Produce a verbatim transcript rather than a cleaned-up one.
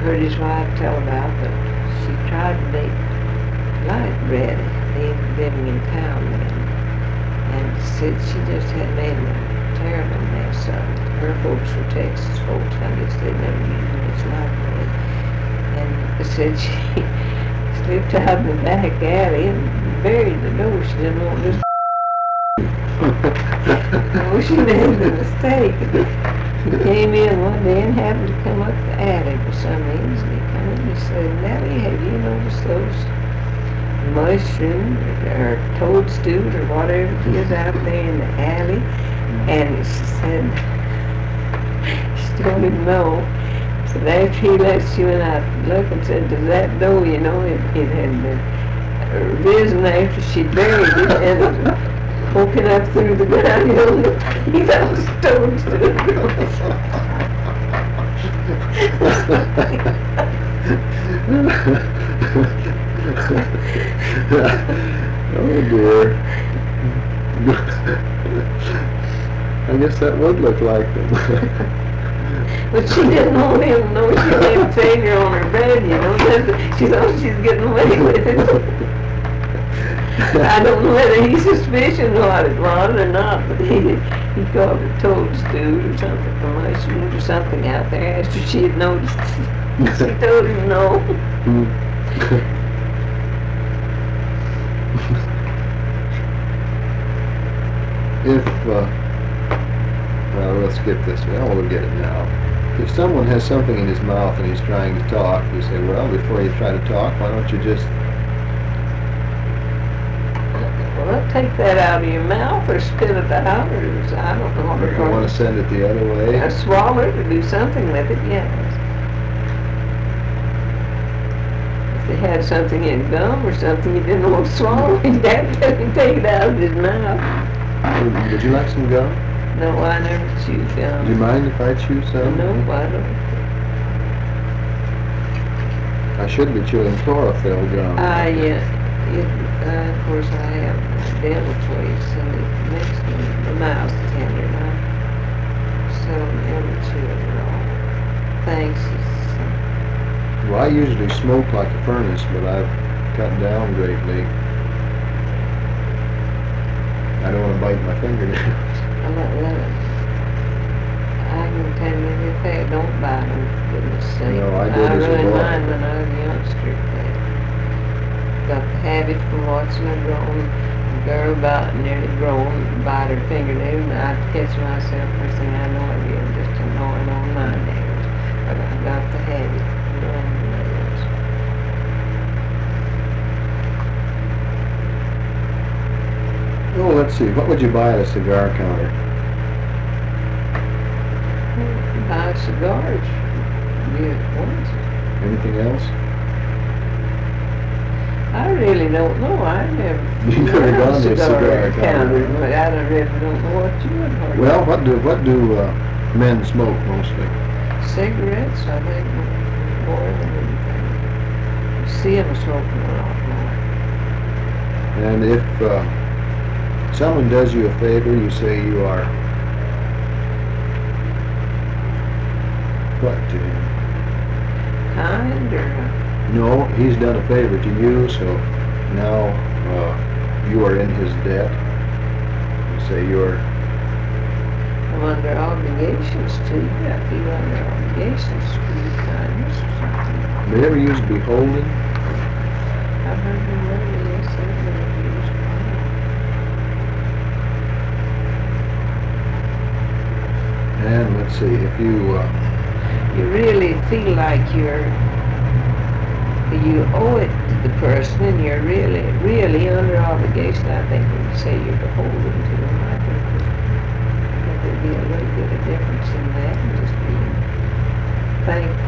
heard his wife tell about that she tried to make light ready, living in town then, and said she just had made a terrible mess of it. Her folks were Texas folks, I guess they never used much light ready, and said she slipped out in the back alley and buried the door. She didn't want this. Oh, she made a mistake. He came in one day and happened to come up the alley for some reason. He come in and he said, Nellie, have you noticed those mushrooms or toadstools or whatever it is out there in the alley? And she said, she told him no. So after he let she went out to look and said, does that door, you know, it, it had been risen after she buried it and it was poking up through the ground, you know, he found the toadstools. Oh dear. I guess that would look like them. But she didn't want him to know she made a failure on her bed, you know. She thought she was getting away with it. I don't know whether he suspicioned what it was or not, but he he called it toadstool or something, or mushroom or something out there after she had noticed. She told him no. If, uh, well, let's get this. Well, we'll get it now. If someone has something in his mouth and he's trying to talk, you say, well, before you try to talk, why don't you just... Well, take that out of your mouth or spit it out, or I don't know. Or if you want to send it the other way. Or swallow it or do something with it, yes. If they had something in gum or something you didn't want to swallow, you'd have to take it out of his mouth. Would you like some gum? No, I never chew gum. Do you mind if I chew some? No, I don't. I should be chewing chlorophyll gum. I, uh, it, uh, of course, I have dental twists and it makes me, the mouth tender, and I seldom ever chew it at all. Thanks. Uh, well, I usually smoke like a furnace, but I've cut down greatly. I don't want to bite my fingernails. I let, let it. I can tell you if they don't bite them, for goodness sake. No, I did I as a ruined boy. mine when I was a youngster. Got the habit from watching a grown girl about nearly grown bite her fingernail, and I'd catch myself first thing I know I'd be just annoying on my nails. But I got the habit from growing nails. Oh, let's see. What would you buy at a cigar counter? Buy cigars. Good ones. Anything else? I really don't know. I never. You never gone to a cigar counter, counter. but I don't really don't know what you would hardly. Well, what do what do uh, men smoke mostly? Cigarettes, I think, more than anything. You see them smoking a lot more. And if uh, someone does you a favor, you say you are what to him? Kind or? Uh, No, he's done a favor to you, so now uh, you are in his debt. You say you're... I'm under obligations to you. I feel under obligations to you kindness or something. They ever use beholden? I've heard the word, yes, I've never used one. And let's see, if you... Uh, You really feel like you're, you owe it to the person and you're really, really under obligation. I think when you say you're beholden to them, I think that there'd be a little bit of difference in that and just being thankful